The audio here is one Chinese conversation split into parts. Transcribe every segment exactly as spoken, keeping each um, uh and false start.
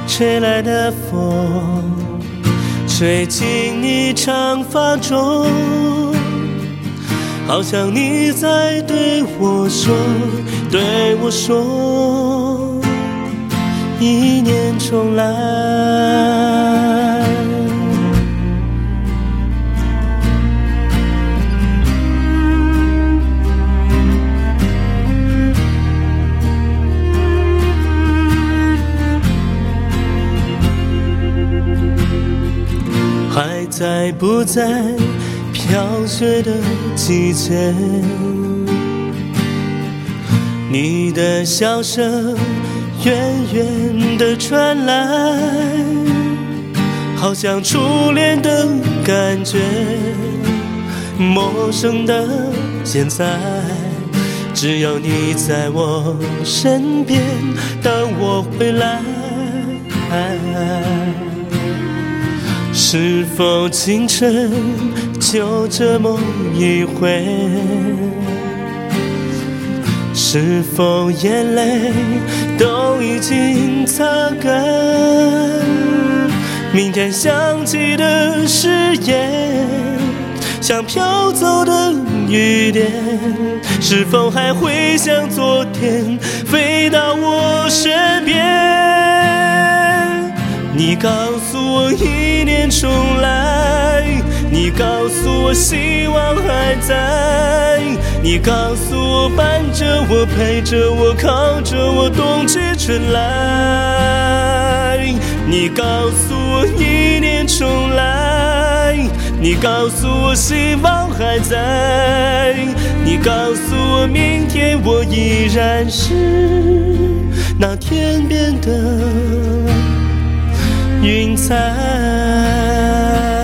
吹来的风，吹进你长发中，好像你在对我说，对我说，一念重来。还在不在飘雪的季节，你的笑声远远地传来，好像初恋的感觉，陌生的现在，只要你在我身边，当我回来，是否清晨就这么一回？是否眼泪都已经擦干？明天想起的誓言，像飘走的雨点，是否还会像昨天飞到我身边？你告诉我一念重来，你告诉我希望还在，你告诉我伴着我陪着我靠着我冬去春来，你告诉我一念重来，你告诉我希望还在，你告诉我明天我依然是那天边的云彩。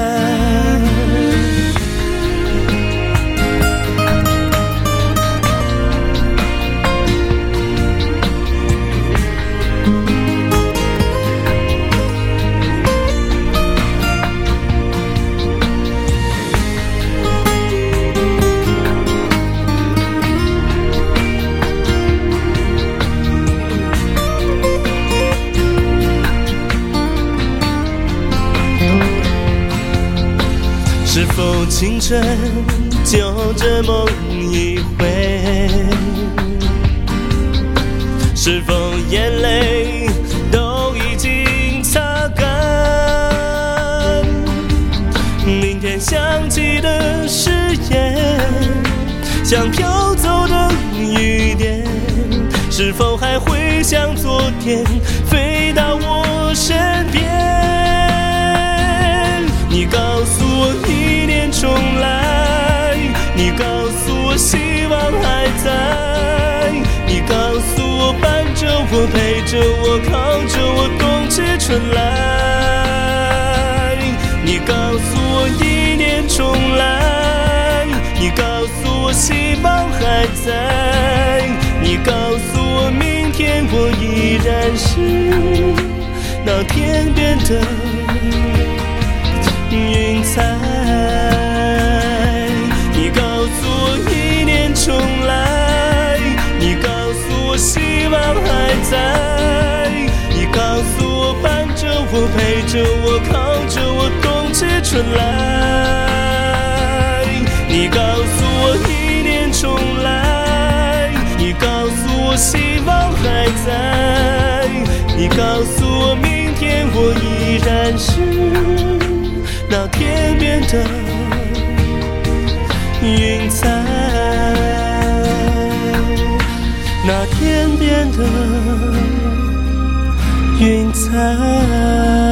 是否清晨就这梦一回？是否眼泪都已经擦干？明天想起的誓言，像飘走的雨点，是否还会像昨天飞到我身边？你告诉我一念重来，你告诉我希望还在，你告诉我伴着我陪着我靠着我冬去春来，你告诉我一念重来，你告诉我希望还在，你告诉我明天我依然是那天边的云彩，你告诉我一念重来，你告诉我希望还在，你告诉我伴着我陪着我靠着我冬去春来，你告诉我一念重来，你告诉我希望还在，你告诉我明天我依然是那天边的云彩，那天边的云彩。